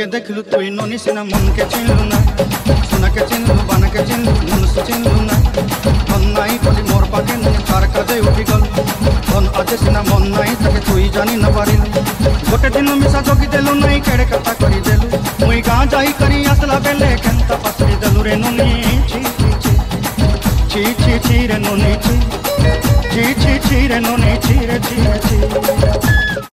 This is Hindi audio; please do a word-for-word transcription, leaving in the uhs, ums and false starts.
के देखलू तुई नोनी सिना मन के चिनलू ना सोना के चिनलू बाना के चिनलू मन से चिनलू ना मन नाई कली मोर पाके नुई तार काजे उठी गल धन आजे सिना मन नाई ताके तुई जानी न पारिलू गोटे दिन मिसा जगी देलू नाई केड़े कथा करी देलू मुई गाँ जाई करी आसला बेले केंता पसरी देलू रे नोनी छी छी छी छी रे नोनी छी छी छी छी रे नोनी छी रे छी रे छी